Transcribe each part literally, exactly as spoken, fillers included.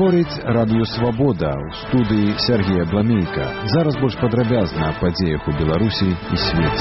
Гаворыць радыё «Свабода» ў студыі Сергея Бламейка. Зараз больш падрабязна аб падзеях у Беларусі і свеце.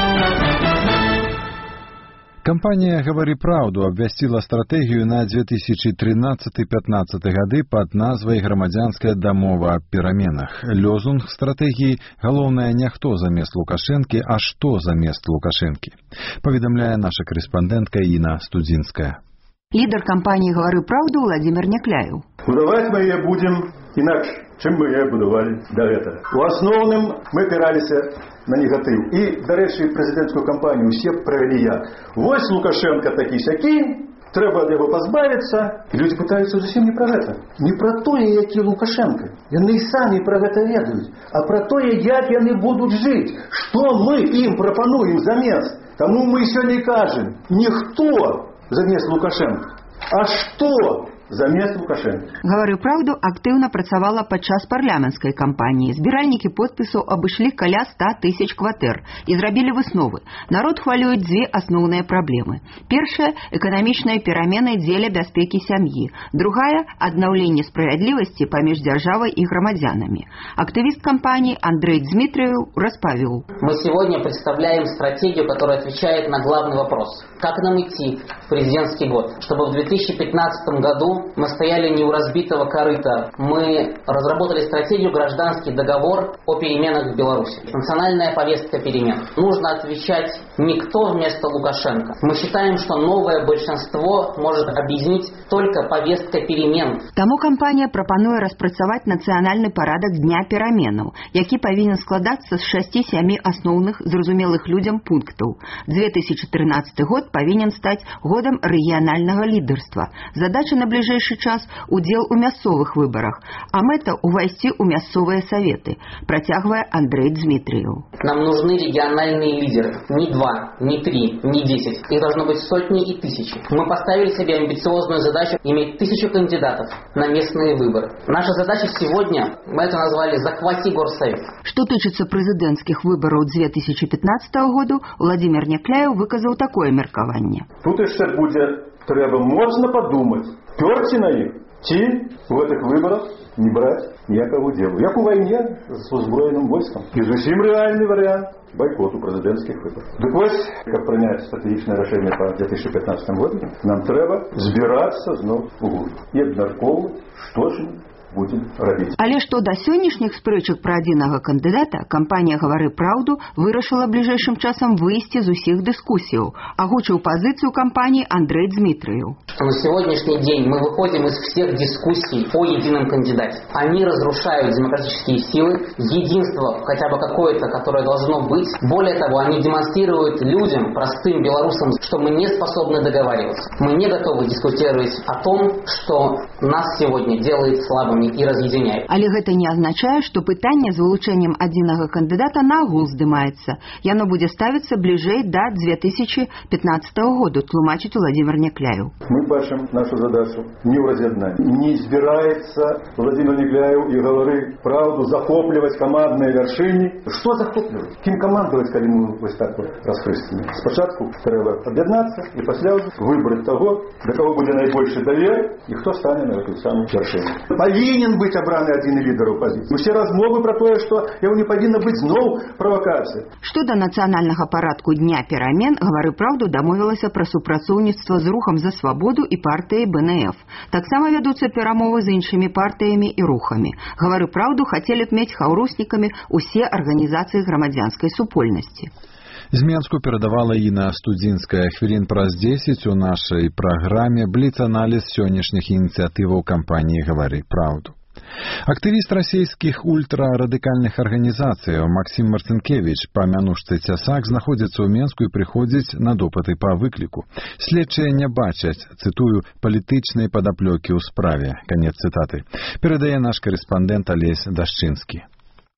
Кампанія «Гавары праўду» абвясціла стратэгію на две тысячи тринадцаты — пятнадцаты гады пад назвай «Грамадзянская дамова аб пераменах». Лозунг стратэгіі «Галоўнае не хто замест Лукашэнкі, а што замест Лукашэнкі», паведамляе наша корэспандэнтка Інна Студзінская. Лидер кампании «Гавары праўду» Владимир Някляев. Будаваць мы яе будем інакш, чым мы яе будавалі да гэтага. У асноўным мы апіраліся на негатыў. І, дарэчы, прэзідэнцкую кампанію усе правялі як. Вось Лукашенко такі-сякі, трэба ад яго пазбавіцца. І людзі пытаюцца зусім не пра гэта. Не пра тое, які Лукашенко. Яны і самі пра гэта ведаюць. А пра тое, як яны будуць жыць. Што мы ім прапануем замест. Таму мы сёння кажам, ніхто замест Лукашенко. А што замест Лукашенко? «Гавары праўду» актыўна працавала падчас парламенцкай кампаніі. Збіральнікі подпісаў абышлі каля ста тысяч кватэр і зрабілі высновы. Народ хвалююць дзве асноўныя праблемы. Першая – эканамічныя перамены дзеля бяспекі сям'і. Другая – аднаўленне справядлівасці паміж дзяржавай і грамадзянамі. Актывіст кампании Андрей Дмитриев распавёў. Мы сегодня представляем стратегию, которая отвечает на главный вопрос. Как нам идти в президентский год? Чтобы в две тысячи пятнадцатом году мы стояли не у разбитого корыта. Мы разработали стратегию «Гражданский договор о переменах в Беларуси». Национальная повестка перемен. Нужно отвечать не кто вместо Лукашенко. Мы считаем, что новое большинство может объединить только повестка перемен. Таму кампанія прапануе распрацаваць нацыянальны парадак дня пераменаў, які павінен складацца з шасці-сямі асноўных зразумелых людзям пунктаў. две тысячи тринадцатый год павінен стаць годам рэгіянальнага лідарства. Задача на бліжэйшы час – удзел у мясцовых выбарах, а мэта – увайсці ў мясцовыя саветы, працягвае Андрей Дмитриев. Нам нужны региональные лидеры. Не два, не три, не десять. Их должно быть сотни и тысячи. Мы поставили себе амбициозную задачу иметь тысячу кандидатов на местные выборы. Наша задача сегодня, мы это назвали «Захвати горсовет». Что тычыцца прэзідэнцкіх выбараў две тысячи пятнадцатого году, Владимир Някляев выказаў такое меркаванне. Тут яшчэ будзе трэба можна падумаць, пёрці на іх, ці в гэтых выбарах не браць ніякага удзелу. Як у вайне з узброеным войскам. І зусім рэальны варыянт бойкоту прэзідэнцкіх выбараў. Дык вось, каб прыняць стратэгічнае рашэнне па две тысячи пятнадцатым годзе, нам трэба збірацца зноў у гурт і абмяркоўваць, што ж будем рабіць. Але што да сённяшніх спрэчак пра адзінага кандыдата, кампанія «Гавары праўду» вырашыла бліжэйшым часам выйсці з усіх дыскусіяў, агучыў пазіцыю кампании Андрей Дмитриев. На сегодняшний день мы выходим из всех дискуссий о едином кандидате. Они разрушают демократические силы, единство хотя бы какое-то, которое должно быть. Более того, они демонстрируют людям, простым белорусам, что мы не способны договариваться. Мы не готовы дискутировать о том, что нас сегодня делает слабыми и разъединяет. Але гэта не азначае, што пытанне з вылучэннем адзінага кандыдата нагул здымаецца. Яно будзе ставіцца бліжэй да две тысячи пятнадцатого году, тлумачыць Владимир Някляев. Мы бачым нашу задачу не ў раз'яднанні. Не збіраецца Владимир Някляев і «Гавары праўду» захопліваць камандныя вяршыні. Што захопліваць? Кім камандаваць, калі мы вось так вот расхрыстаны? Спачатку трэба аб'яднацца і пасля выбраць таго, да каго будзе найбольшы давер і хто стане на гэтую самую вяршыню. Павінен быць абраны адзін лідар апазіцыі. Усе размовы пра тое, што яго не павінна быць зноў правакацыя. Што да нацыянальнага парадку дня перамен, «Гавары праўду» дамовілася пра супрацоўніцтва з рухам за свабоду і партыяй бэ эн эф. Таксама вядуцца перамовы з іншымі партыямі і рухамі. «Гавары праўду» хацелі б мець хаўруснікамі усе арганізацыі грамадзянскай супольнасці. З Менску перадавала Інна Студзінская. Хвілін праз дзесяць у нашай праграме бліц-аналіз сённяшніх ініцыятываў кампаніі «Гавары праўду». Актывіст расійскіх ультрарадыкальных арганізацыяў Максім Марцінкевіч па мянушцы Цясак знаходзіцца ў Менску і прыходзіць на допыты па выкліку. Следчыя не бачаць, цытую, палітычнай падаплёкі ў справе. Канец цытаты. Перадае наш корэспандэнт Алесь Дашчынскі.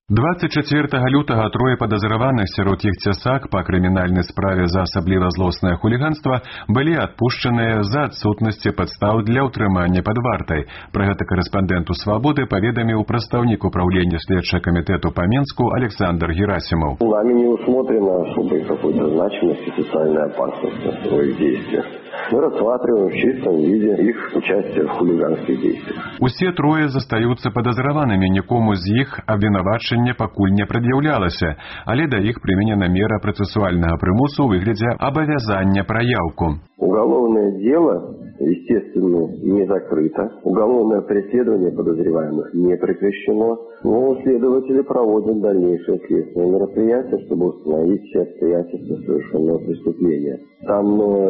двадцать чацвёртага лютага трое падазраваных, сярод іх цясак па крымінальнай справе за асабліва злоснае хуліганства, былі адпушчаныя за адсутнасці падстаў для ўтрымання пад вартай. Пра гэта карэспандэнту «Свабоды» паведаміў прадстаўнік управлення следчага камітэту па Менску Александр Герасимов. Нами не усмотрено особой какой-то значимости социальной опасности в своих действиях. Мы рассматриваем в чистом виде их участие в хулиганских действиях. Усе трое застаюцца падазраванымі, нікому з іх абвінавачанне пакуль не прад'яўлялася, але да іх прыменена мера працэсуальнага прымусу ў выглядзе абавязання праяўку. Уголовное дело, естественно, не закрыто. Уголовное преследование подозреваемых не прекращено. Но следователи проводят дальнейшие следственные мероприятия, чтобы установить все обстоятельства совершенного преступления. Там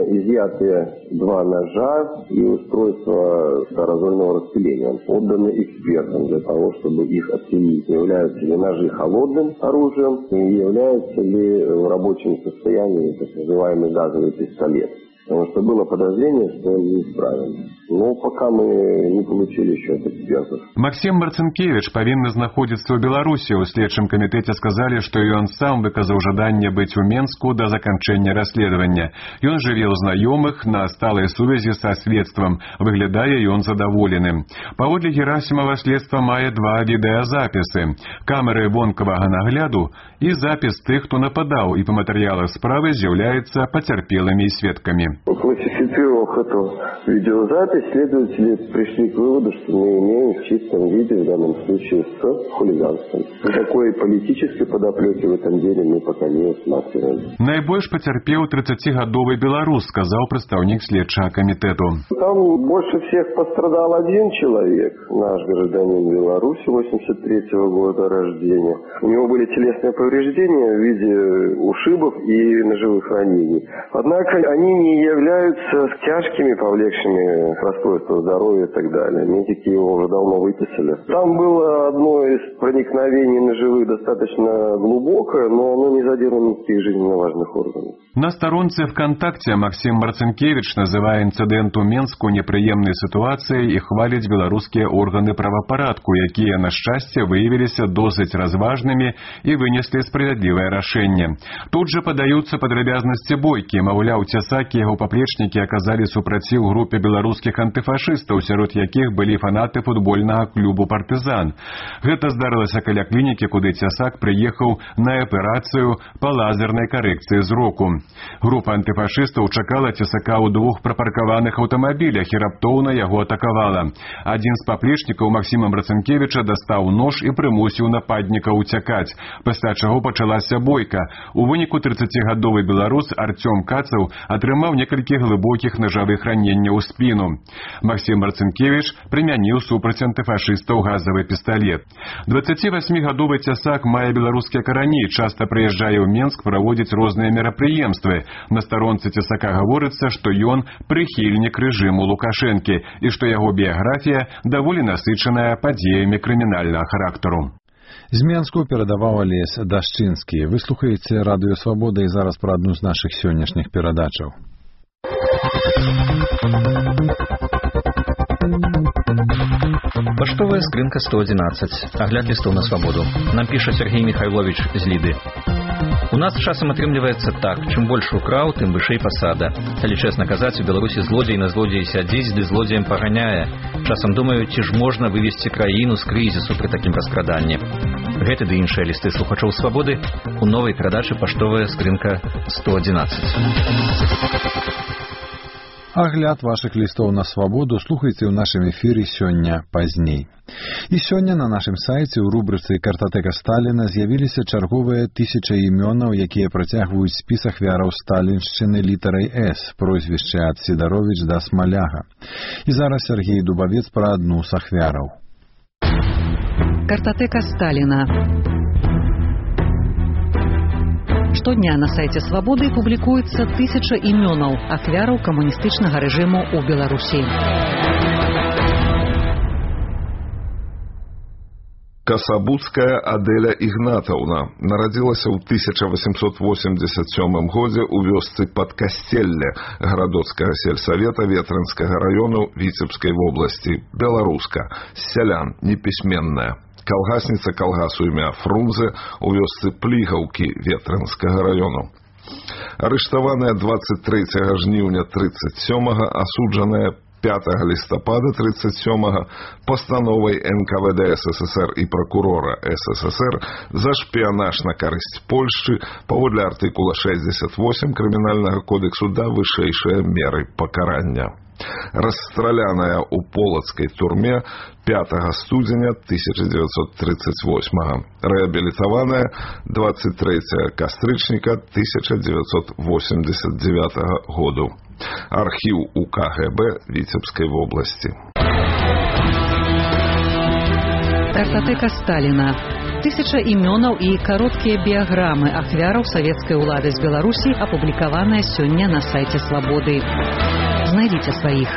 изъяты два ножа и устройство аэрозольного распыления. Отданы экспертам для того, чтобы их оценить, являются ли ножи холодным оружием и являются ли в рабочем состоянии так называемый газовый пистолет. Потому что было подозрение, что он неисправен. Но пока мы не получили еще от экспертов. Максим Марцинкевич павінны знаходзіцца ў Беларусі. У следчым камітэце сказалі, што ён сам выказаў жаданне быць у Менску да заканчэння расследавання. Ён жыве ў знаёмых на сталай сувязі са следствам. Выглядае ён задаволеным. Паводле Герасимова, следства мае два відэазапісы. Камеры вонкавага нагляду і запіс тых, хто нападаў, і па матэрыялах справы з'яўляецца пацярпелымі і сведкамі. Классифицировав эту видеозапись, следователи пришли к выводу, что мы имеем в чистом виде в данном случае с хулиганством. Никакой политической подоплеки в этом деле мы пока не усматриваем. Найбольш пацярпеў тридцатигадовый беларус, сказал представник следчага комитету. Там больше всех пострадал один человек, наш гражданин Беларуси, восемьдесят третьего года рождения. У него были телесные повреждения в виде ушибов и ножевых ранений. Однако они не являются тяжкими, повлекшими расстройство здоровья и так далее. Медики его уже давно выписали. Там было одно из проникновений ножевых достаточно глубокое, но оно не задело никаких жизненно важных органов. На сторонце ВКонтакте Максим Марцинкевич называе інцыдэнт у Менску непрыемнай сітуацыяй і хваліць беларускія органы правапарадку, якія, на шчасце, выявіліся досыць разважнымі і вынеслі справядлівае рашэнне. Тут же падаюцца падрабязнасці бойкі, маўляў, цясакі яго паплечнікі аказалі супраціў групе беларускіх антыфашыстаў, сярод якіх былі фанаты футбольнага клубу «Партызан». Гэта здарылася каля клінікі, куды цясак прыехаў на аперацыю па лазернай карэкцыі зроку. Група антыфашыстаў чакала цясака ў двух прапаркаваных аўтамабілях і раптоўна яго атакавала. Адзін з паплечнікаў Максіма Марцинкевича дастаў нож і прымусіў нападніка ўцякаць, пасля чаго пачалася бойка. У выніку тридцатигадовый беларус Артём Кацаў атрымаў некалькі глыбокіх ножавых раненняў у спіну. Максим Марцинкевич прымяніў супраць антыфашыстаў газавы пісталет. дваццацівасьмігадовы цясак мае беларускія карані, часта прыязджае ў Менск праводзіць розныя мерапрыемствы. На старонцы цясака гаворыцца, што ён прыхільнік рэжыму Лукашэнкі і што яго біяграфія даволі насычаная падзеямі крымінальнага характару. З Менску перадаваў Алесь Дашчынскі. Вы слухаеце Радыё Свабода і зараз пра адну з нашых сённяшніх перадачаў. Паштовая скрынка сто одиннадцать. Агляд лістоў на свабоду. Нам піша Сергей Михайлович з Ліды. У нас часам атрымліваецца так, чым больш украў, тым вышэй пасада. Калі чэсна казаць, у Беларусі злодзей на злодзеі сядзіць, ды злодзеем паганяе. Часам думаю, ці ж можна вывесці краіну з крызісу пры такім раскраданні. Гэты ды іншыя лісты слухачоў свабоды у новай перадачы «Паштовая скрынка сто одиннадцать». Агляд вашых лістоў на свабоду слухайце ў нашым эфіры сёння пазней. І сёння на нашым сайце ў рубрыцы «Картатэка Сталіна» з'явіліся чарговыя тысяча імёнаў, якія працягваюць спіс ахвяраў сталіншчыны літарай «С», прозвішчы ад Сідаровіч да Смаляга. І зараз Сергей Дубавец пра адну з ахвяраў. Картатэка Сталіна. Штодня на сайце «Свабоды» публікуецца тысяча імёнаў ахвяраў камуністычнага рэжыму ў Беларусі. Касабуцкая Адэля Ігнатаўна нарадзілася ў тысяча восемьсот восемьдесят сёмым годзе ў вёсцы Падкасцелле гарадоцкага сельсавета Ветрынскага раёну Віцебскай вобласці. Беларуска, з сялян, непісьменная. калгасніца калгасу імя Фрунзе у вёсцы Плігаўкі Ветрынскага раёну. Арыштаваная двадцать третьего жніўня тридцать сёмага, асуджаная пятого лістапада тридцать сёмага пастановай эн ка вэ дэ СССР і прокурора СССР за шпіянаж на карысць Польшчы паводле артыкула шестьдесят восемь Крымінальнага кодексу да вышэйшыя меры пакарання. Расстраляная у полацкай турме пятого студзеня тысяча девятьсот тридцать восьмого, реабилитованная двадцать третьего кастрычніка тысяча девятьсот восемьдесят девятого году. Архив у ка гэ бэ Витебской области. Картатэка Сталина. Тысяча імёнаў і кароткія біяграмы ахвяраў савецкай улады з Беларусі апублікаваныя сёння на сайце Свабоды. Знайдите своих.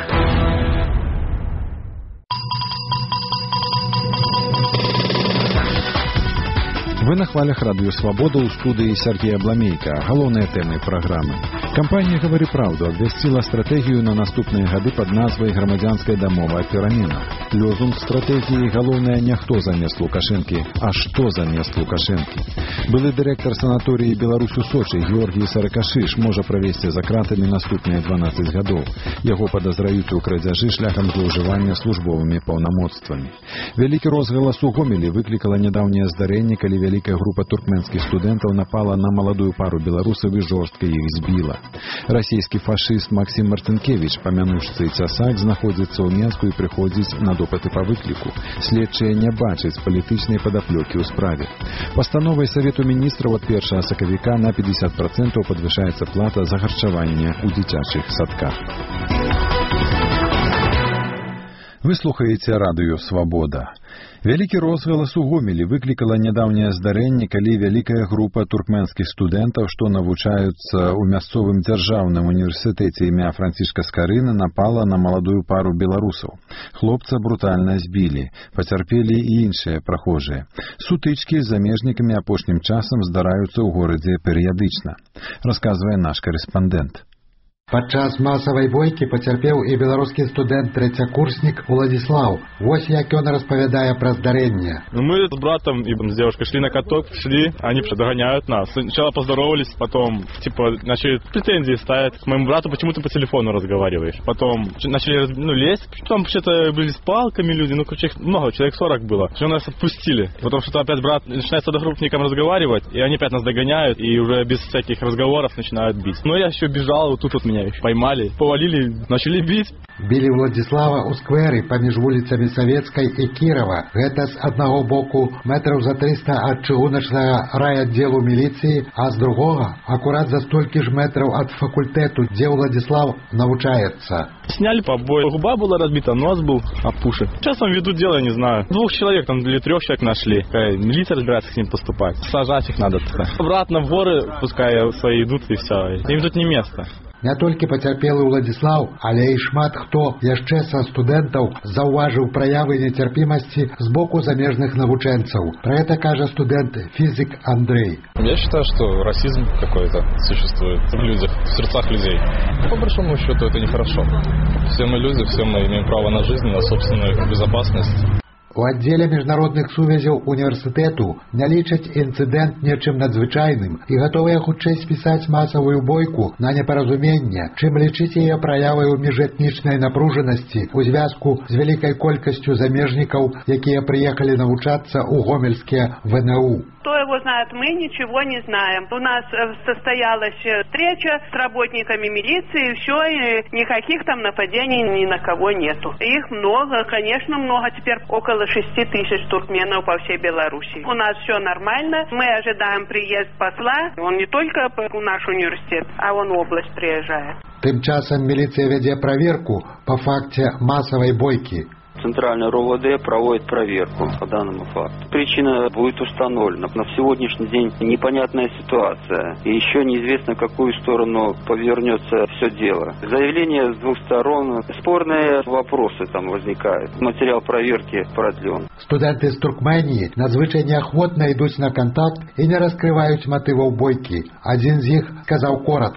Вы на хвалях радио «Свобода», у студии Сергей Абламейко. Головные темы программы. Компания «Говори правду» обвестила стратегию на наступные годы под назвой «Громадянская домовая перамена». Лозунг стратегии «Головное не кто замест Лукашенки, а что замест Лукашенки». Былый директор санатории «Беларусь у Сочи» Георгий Саракашиш может провести за кратами наступные дванадцать годов. Его подозраюць у крадзяжы шляхам злоўжывання службовыми полномоцтвами. Великий розгалас у Гомелі выкликало недавнее здарение, калі великая группа туркменских студентов напала на молодую пару белорусов и жестко их сбила. Российский фашист Максим Марцинкевич, помянувший цясак, знаходзіцца ў Менску и приходит на допыты по выклику. Следчыя не бачаць палітычнай падаплёкі ў справе. Постановой Совету министров от первого сакавіка на пятьдесят процентов подвышается плата за харчаванне ў дзіцячых садках. Вы слухаеце радыё «Свобода». Вялікі розгалас у Гомелі выклікала нядаўняе здарэнне, калі вялікая група туркменскіх студэнтаў, што навучаюцца ў мясцовым дзяржаўным універсітэце імя Францішка Скарыны, напала на маладую пару беларусаў. Хлопца брутальна збілі, пацярпелі і іншыя прахожыя. Сутычкі з замежнікамі апошнім часам здараюцца ў горадзе перыядычна, расказвае наш корэспандэнт. Падчас масавай бойкі пацярпеў і беларускі студэнт трэцякурснік Уладзіслаў. Вось як ён распавядае пра здарэнне. Мы с братом и с девушкой шли на каток, шли, они догоняют нас. Сначала поздоровались, потом типа начали претензии ставить. К моему брату почему ты по телефону разговариваешь. Потом начали ну, лезть. Там вообще-то были с палками люди, ну короче, много, человек сорок было. Все нас отпустили. Потом что-то опять брат начинает с одногруппником разговаривать, и они опять нас догоняют, и уже без всяких разговоров начинают бить. Но я еще бежал, вот тут вот меня поймали, повалили, начали бить. Білі Владзіслава ў сквэры паміж вуліцамі Савецкай і Кірова. Гэта з аднаго боку метраў за триста ад чыгуначнага райаддзелу міліцыі, а з другога акурат за столькі ж метраў ад факультэту, дзе Владзіслав навучаецца. Сняли побои, губа была разбита, нос был опушен. Сейчас там ведут дело, не знаю. Двух человек там или трех человек нашли. Милиция разбирается с ним поступать. Сажать их надо. Обратно в горы пускай свои идут и все. Им тут не место. Не толькі пацярпелы Уладзіслаў, але і шмат хто яшчэ са студэнтаў заўважыў праявы нецярпімасці з боку замежных навучэнцаў. Про это кажа студент физик Андрей. Я считаю, что расизм какой-то существует в людях, в сердцах людей. По большому счету это нехорошо. Все мы люди, все мы имеем право на жизнь, на собственную безопасность. У аддзеле міжнародных сувязяў універсітэту не лічаць інцыдэнт нечым надзвычайным і гатовыя хутчэй спісаць масавую бойку на непаразуменне, чым лічыць яе праяваю міжэтнічнай напружанасці ў звязку з вялікай колькасцю замежнікаў, якія прыехалі навучацца ў гомельскія вэ эн у. Кто его знает, мы ничего не знаем. У нас состоялась встреча с работниками милиции, и все, и никаких там нападений ни на кого нету. Их много, конечно, много. Теперь около шести тысяч туркменов по всей Беларуси. У нас все нормально. Мы ожидаем приезд посла. Он не только в наш университет, а он в область приезжает. Тем часом милиция ведет проверку по факте массовой бойки. Центральный РОВД проводит проверку по данному факту. Причина будет установлена. На сегодняшний день непонятная ситуация. И еще неизвестно, в какую сторону повернется все дело. Заявление с двух сторон. Спорные вопросы там возникают. Материал проверки продлен. Студенты из Туркмении надзвычай неохотно идут на контакт и не раскрывают мотивов бойки. Один из них сказал коротко.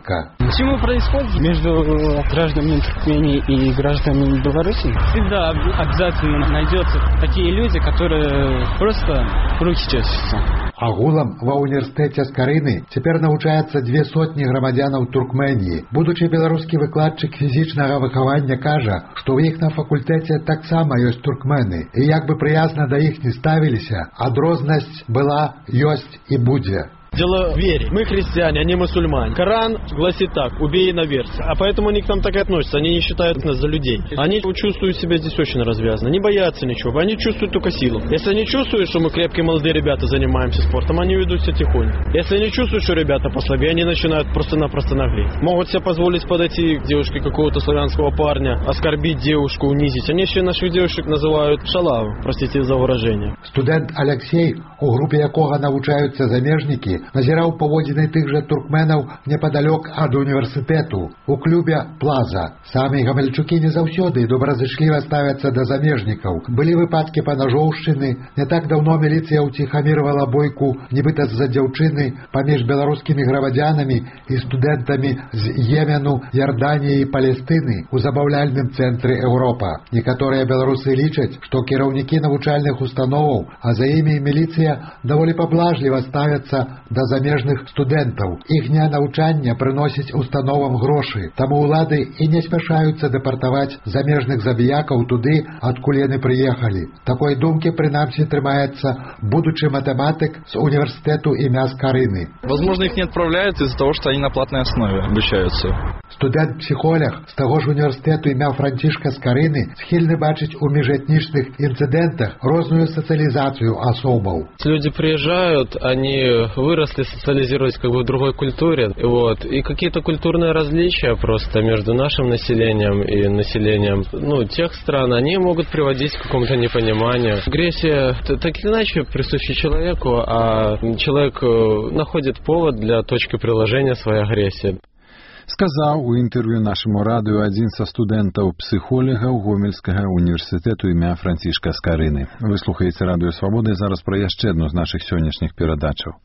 Почему происходит между гражданами Туркмении и гражданами Беларуси? Всегда обязательно найдется такие люди, которые просто руки чешутся. Агулам ва універсітэце Скарыны цяпер навучаецца две сотні грамадзянаў Туркменіі. Будучы беларускі выкладчык фізічнага выхавання кажа, што ў іх на факультэце таксама ёсць туркмены. І як бы прыязна да іх не ставіліся, адрознасць была, ёсць і будзе. Дело в вере. Мы христиане, они мусульмане. Коран гласит так: убей иноверца. А поэтому они к нам так и относятся. Они не считают нас за людей. Они чувствуют себя здесь очень развязно. Не боятся ничего. Они чувствуют только силу. Если они чувствуют, что мы крепкие молодые ребята занимаемся спортом, они ведут себя тихонько. Если они чувствуют, что ребята послабее, они начинают просто-напросто наглеть. Могут себе позволить подойти к девушке какого-то славянского парня, оскорбить девушку, унизить. Они еще наших девушек называют шалавы. Простите за выражение. Студент Алексей, у групе якога навучаюцца замежнікі, назіраў паводзіны тых жа туркменаў непадалёк ад універсітэту, у клубе «Плаза». Самі гамельчукі не заўсёды добразычліва ставяцца да замежнікаў. Былі выпадкі панажоўшчыны. Не так даўно міліцыя ўціхамірвала бойку нібыта з-за дзяўчыны паміж беларускімі грамадзянамі і студэнтамі з Йемену, Ярданіі і Палестыны у забаўляльным цэнтры Еўропа. Некаторыя беларусы лічаць, што кіраўнікі навучальных установаў, а за імі міліцыя даволі паблажліва ставяцца да замежных студэнтаў. Іхняе навучанне прыносіць установам грошы, таму ўлады і не спяшаюцца дэпартаваць замежных забіякаў туды, адкуль яны прыехалі. Такой думкі прынамсі трымаецца будучы матэматык з універсітэту імя Скарыны. Возможно, их не отправляют из-за того, что они на платной основе обучаются. Студэнт-псіхолог з таго ж універсітэту імя Францішка Скарыны схільны бачыць у міжэтнічных інцыдэнтах розную сацыялізацыю асобаў. Люди приезжают, они выросли, социализировались как бы в другой культуре, вот, и какие-то культурные различия просто между нашим населением и населением, ну, тех стран, они могут приводить к какому-то непониманию. Агрессия так или иначе присуща человеку, а человек находит повод для точки приложения своей агрессии. Сказаў у інтэрв'ю нашаму радыё адзін са студэнтаў-псіхолагаў Гомельскага універсітэту імя Францішка Скарыны. Вы слухаеце радыё Свабода, і зараз пра яшчэ адну з нашых сённяшніх перадачаў.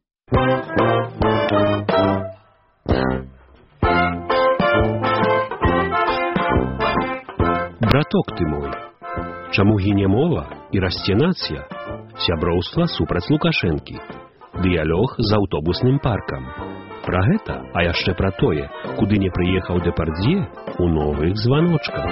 Браток ты мой, чаму гіне мова і расце нацыя? Сяброўства супраць Лукашэнкі. Дыялог з аўтобусным паркам. Пра гэта, а яшчэ пра тое, куды не прыехаў Дэпардье, у новых званочках.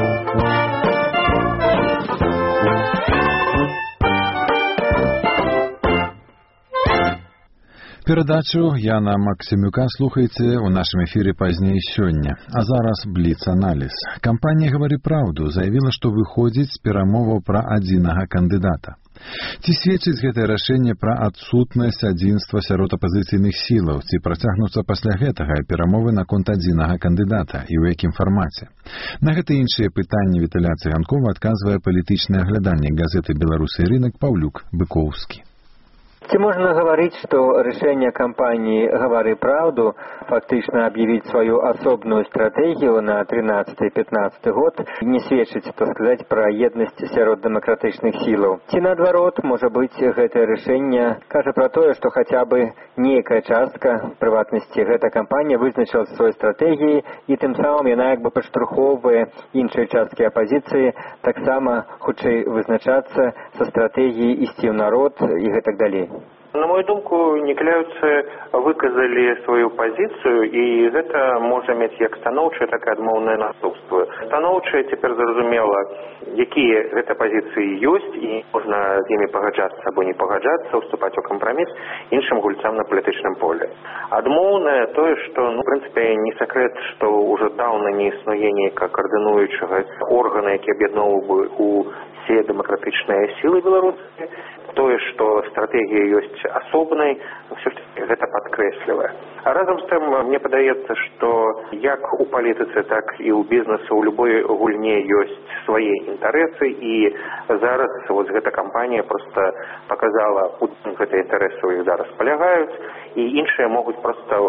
Перадачу Яна Максимюка слухаеце ў нашым эфіры пазней сёння. А зараз бліц-аналіз. Кампанія «Гавары праўду» заявіла, што выходзіць з перамоваў пра адзінага кандыдата. Ці сведчыць гэтае рашэнне пра адсутнасць адзінства сярод апазіцыйных сілаў, ці працягнуцца пасля гэтага перамовы наконт адзінага кандыдата і ў якім фармаце? На гэта іншыя пытанні Віталя Цыганкова адказвае палітычны агляданне газеты «Беларусы і рынак» Паўлюк Быкоўскі. Ці можна гаварыць, што рашэнне кампаніі «Гавары праўду» фактычна аб'явіць сваю асобную стратэгію на трынаццаты-пятнаццаты год не сведчыць, так сказаць, пра еднасць сярод дэмакратычных сілаў. Ці наадварот, можа быць, гэтае рашэнне кажа пра тое, што хаця бы нейкая частка, прыватнасці, гэта кампанія вызначыла сваёй стратэгіі, і тым самым яна як бы падштурхоўвае іншыя часткі апазіцыі таксама хутчэй вызначацца са стратэгіяй ісці ў народ і гэтак далей. На мою думку, некляюцы выказалі сваю пазіцыю, і гэта можа мець як станоўчае, так і адмоўнае наступствы. Станоўчае цяпер зразумела, якія гэта пазіцыі ёсць, і можна з імі пагаджацца або не пагаджацца, уступаць у кампраміс іншым гульцам на палітычным поле. Адмоўнае тое, што, ну, в прынцыпе, не сакрэт, што ўжо даўна не існуе нейкага каардынуючага органа, які аб'ядноўваў бы усе дэмакратычныя сілы беларускія. Тое, што стратэгія ёсць асобнай, ўсё ж гэта падкрэслівае. А разам з тым, мне падаецца, што як у палітыцы, так і ў бізнесе, у любой гульне ёсць свае інтарэсы, і зараз вось гэта кампанія проста паказала, куды гэтыя інтарэсы ў іх зараз палягаюць, і іншыя могуць проста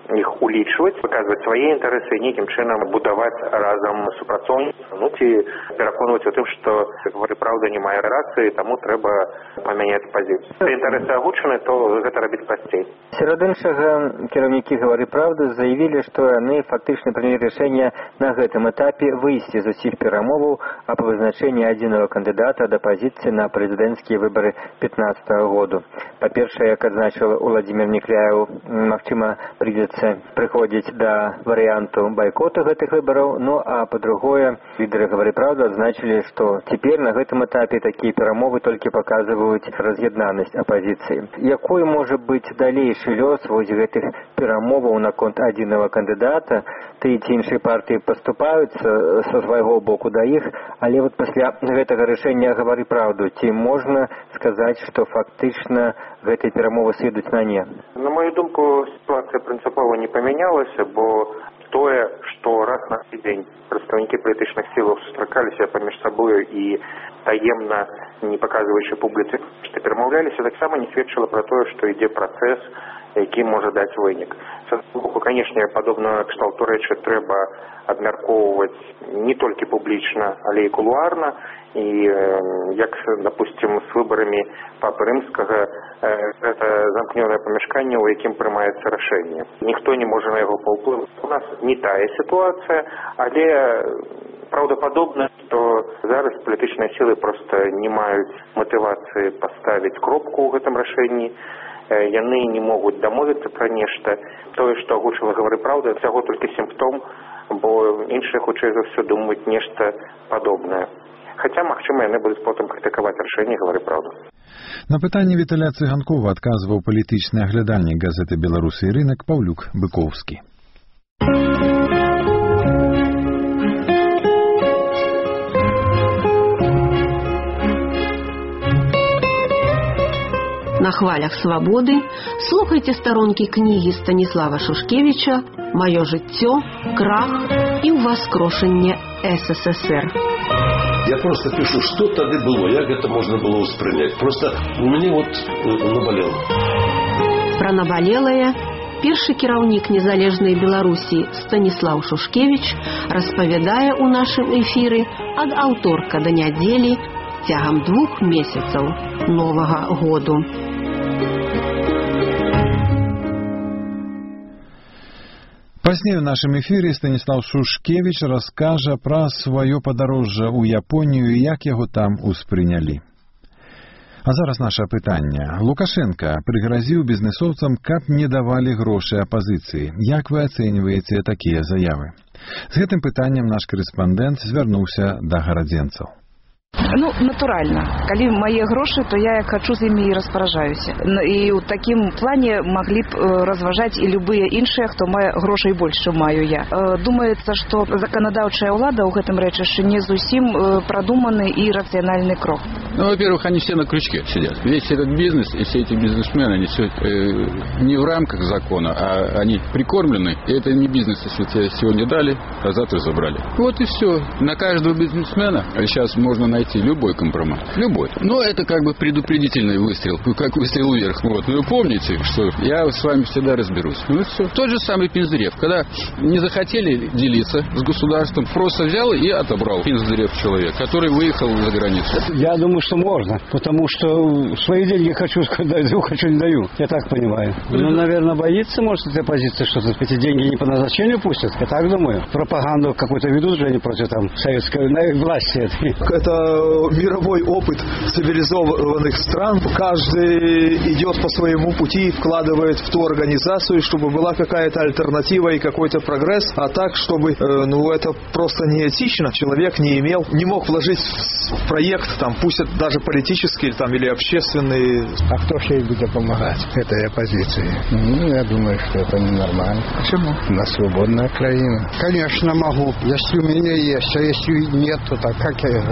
іх улічваць, паказваць свае інтарэсы і нейкім чынам будаваць разам супрацоўніцтва, ну ці пераконваць у тым, што «Гавары праўда» не мае рацыі, таму трэба памяняць пазіцыю. Калі інтарэсы агучаны, то гэта рабіць прасцей. Сярод іншага, кіраўнікі «Гавары праўды» заявілі, што яны фактычна прынялі рашэнне на гэтым этапе выйсці з усіх перамоваў аб вызначэнні адзінага кандыдата да пазіцыі на прэзідэнцкія выбары пятнаццатага году. Па-першае, як адзначыў Уладзімір Некляеў, магчыма, прыйдзецца прыходзіць да варыянту байкоту гэтых выбараў, ну а па-другое, лідары «Гавары праўды» адзначылі, што цяпер на гэтым этапе такія перамовы толькі паказваюць раз'яднанасць апазіцыі. Якой можа быць далейшы лёс вось гэтых перамоваў наконт адзінага кандыдата? Тыя ці іншыя партыі паступаюцца са свайго боку да іх, але вот пасля гэтага рашэння «Гавары праўду» ці можна сказаць, што фактычна гэтыя перамовы сыдуць на не? На мою думку, ситуация принципова не поменялась, бо тое, что раз на тыдзень прадстаўнікі палітычных сілаў сустракаліся паміж сабою і таемна, не паказваючы публіцы, што перамаўляліся, таксама не сведчыла пра тое, што ідзе працэс, які можа даць вынік. Са боку, канешне, падобна кшталту рэчы трэба абмяркоўваць не толькі публічна, але і кулуарна. І як, допустим, з выбарамі Папы Рымскага, гэта замкнёнае памяшканне, у якім прымаецца рашэнне. Ніхто не можа на яго паўплываць. У нас не тая сітуацыя, але праўдападобна, што зараз палітычныя сілы проста не маюць матывацыі паставіць кропку ў гэтым рашэнні. Яны не могуць дамовіцца пра нешта. Тое, што агучыла «Гавары праўды», всяго толькі сімптом, бо іншыя хутчэй за ўсё думаюць нешта падобнае. Хаця, магчыма, яны будуць потым крытыкаваць рашэнне «Гавары праўду». На пытанне Віталя Цыганкова адказваў палітычны аглядальнік газеты «Беларусы і рынак» Паўлюк Быкоўскі. На хвалях свабоды слухайте сторонки книги Станислава Шушкевича «Мое жыццё, крах и уваскрошэнне СССР». Я просто пишу, что тогда было, як это можно было воспринять. Просто у меня вот наболело. Про наболелое першы кіраўнік незалежнай Беларусі Станіслаў Шушкевич распавядае ў нашым эфіры ад аўторка да нядзелі цягам двух месяцаў новага году. Пазней у нашым эфіры Станіслаў Шушкевич раскажа пра сваё падарожжа ў Японію і як яго там успрынялі. А зараз наша пытанне. Лукашенко прыгразіў бізнесоўцам, каб не давалі грошы апазіцыі. Як вы ацэньваеце такія заявы? З гэтым пытаннем наш корэспандэнт звярнуўся да гарадзенцаў. Ну, натуральна. Калі мае грошы, то я як хачу з імі і распаражаюся. І ў такім плане маглі б разважаць і любыя іншыя, хто мае грошай больш, чым маю я. Думаецца, што заканадаўчая ўлада ў гэтым рэчышчы не зусім прадуманы і рацыянальны крок. Ну, во-первых, они все на крючке сидят. Весь этот бизнес и все эти бизнесмены, они все э, не в рамках закона, а они прикормлены. И это не бизнес, если тебе сегодня дали, а завтра забрали. Вот и все. На каждого бизнесмена сейчас можно найти любой компромат. Любой. Но это как бы предупредительный выстрел, как выстрел вверх. Вот. Ну, помните, что я с вами всегда разберусь. Ну и все. Тот же самый Пинздрев. Когда не захотели делиться с государством, просто взял и отобрал Пинздрев человек, который выехал за границу. Я думаю, что можно, потому что свои деньги хочу даю, хочу не даю. Я так понимаю. Ну, наверное, боится, может, эта оппозиция, что эти деньги не по назначению пустят. Я так думаю. Пропаганду какую-то ведут же они против там советской власти. Это мировой опыт цивилизованных стран. Каждый идет по своему пути, вкладывает в ту организацию, чтобы была какая-то альтернатива и какой-то прогресс. А так, чтобы, ну, это просто неэтично. Человек не имел, не мог вложить в проект, там, пусть это даже политический там, или общественный. А кто же ей будет помогать этой оппозиции? Ну, я думаю, что это ненормально. Почему? На свободная Украина. Конечно, могу. Если у меня есть, а если нет, то так как я распоряжаюсь?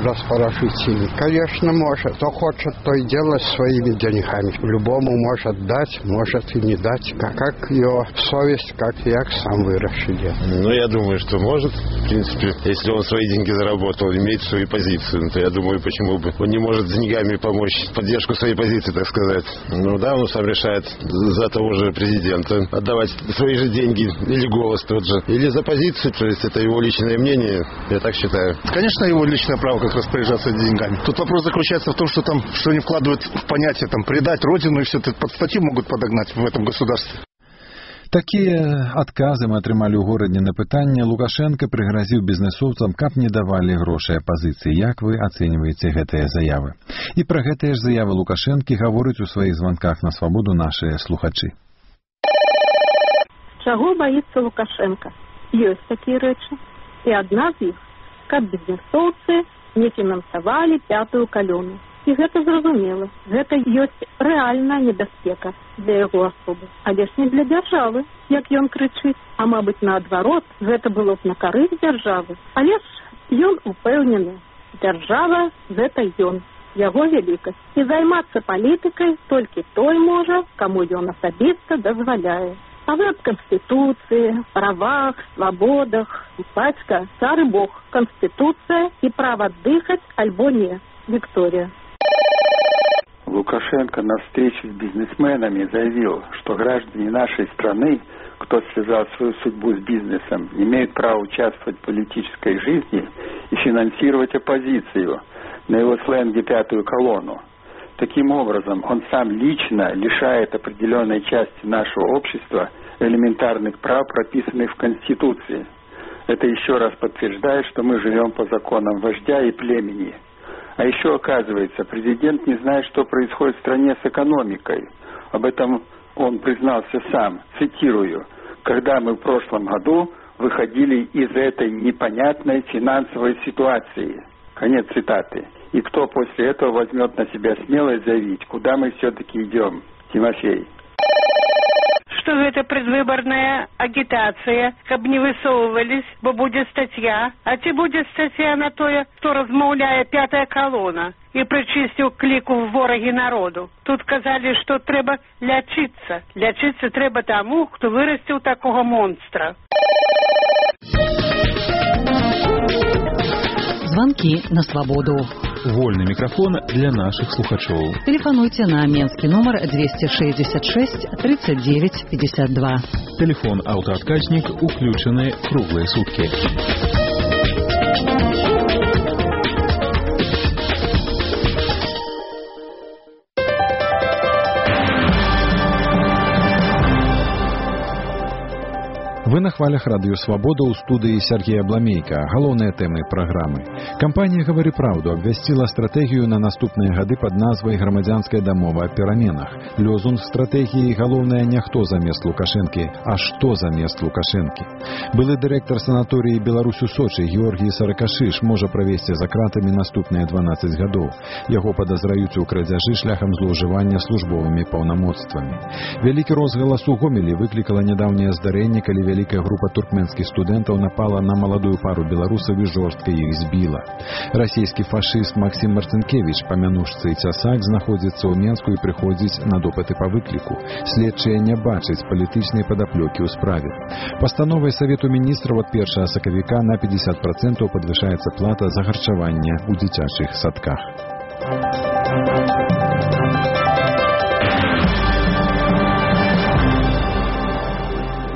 прожить. Конечно, может. Кто хочет, то и делать своими деньгами. Любому может дать, может и не дать. Как, как ее совесть, как як сам выросший дед. Ну, я думаю, что может. В принципе, если он свои деньги заработал, имеет свою позицию, то я думаю, почему бы он не может с деньгами помочь поддержку своей позиции, так сказать. Ну да, он сам решает за того же президента отдавать свои же деньги или голос тот же, или за позицию, то есть это его личное мнение, я так считаю. Конечно, его личное право как распоряжаться деньгами. Тут вопрос заключается в том, что там, что они вкладывают в понятие, там, предать родину, и все это под статью могут подогнать в этом государстве. Такія адказы мы атрымалі ў горадзе на пытанне. Лукашенко прыгразіў бізнэсоўцам, каб не давалі грошай апазіцыі. Як вы ацэньваеце гэтыя заявы? І пра гэтыя ж заявы Лукашэнкі гавораць у сваіх званках на свабоду нашыя слухачы. Чаго баіцца Лукашенко? Ёсць такія рэчы. І адна з іх, каб бізнэсоўцы не фінансавалі пятую калёну. І гэта зразумела. Гэта ёсць рэальная небяспека для яго асобы. Але ж не для дзяржавы, як ён крычыць. А мабыць, наадварот, гэта было б на карысць дзяржавы. Але ж ён упэўнены. Дзяржава – гэта ён, яго вялікасць. І займацца палітыкай толькі той можа, каму ён асабіста дазваляе. А вы аб Конституцыі, правах, свабодах. Бацька, цар і бог, Конституцыя і права дыхаць альбо не. Виктория. Лукашенко на встрече с бизнесменами заявил, что граждане нашей страны, кто связал свою судьбу с бизнесом, имеют право участвовать в политической жизни и финансировать оппозицию, на его сленге пятую колонну. Таким образом, он сам лично лишает определенной части нашего общества элементарных прав, прописанных в Конституции. Это еще раз подтверждает, что мы живем по законам вождя и племени. А еще, оказывается, президент не знает, что происходит в стране с экономикой. Об этом он признался сам, цитирую, «Когда мы в прошлом году выходили из этой непонятной финансовой ситуации». Конец цитаты. И кто после этого возьмет на себя смелость заявить, куда мы все-таки идем? Тимофей. Что это предвыборная агитация, каб не высовывались, бо будет статья. А ці будет статья на тое, кто размаўляе пятая колонна и причистил клику в вороги народу. Тут сказали, что треба лячиться. Лячиться треба тому, кто вырастил такого монстра. Звонки на свободу. Вольный микрофон для наших слухачоў. Телефонуйте на менский номер двести шестьдесят шесть тридцать девять пятьдесят два. Телефон «Автоотказник» уключены круглые сутки. Вы на хвалях радыё «Свабода» ў студыі Сергея Бламейка. Галоўныя тэмы праграмы. Кампанія «Гавары праўду» абвясціла стратэгію на наступныя гады пад назвай «Грамадзянская дамова аб пераменах». Лёзунг стратэгіі галоўнае не хто замест Лукашэнкі, а што замест Лукашэнкі. Былы дырэктар санаторыі «Беларусь у Сочы» Георгій Саракашыш можа правесці за кратамі наступныя дванаццаць гадоў. Яго падазраюць у крадзяжы шляхам злоўжывання службовымі паўнамоцтвамі. Вялікі розгалас у Гомелі выклікала нядаўняе здарэнне, калі вялікая група туркменскіх студэнтаў напала на маладую пару беларусаў і жорстка іх збіла. Расійскі фашыст Максім Марцінкевіч, памянушцы цясак, знаходзіцца ў Менску і прыходзіць на допыты па выкліку. Следчыя не бачаць палітычнай падаплёкі ў справе. Пастановай Савету міністраў ад першага сакавіка на пятьдесят процентов падвышаецца плата за харчаванне ў дзіцячых садках.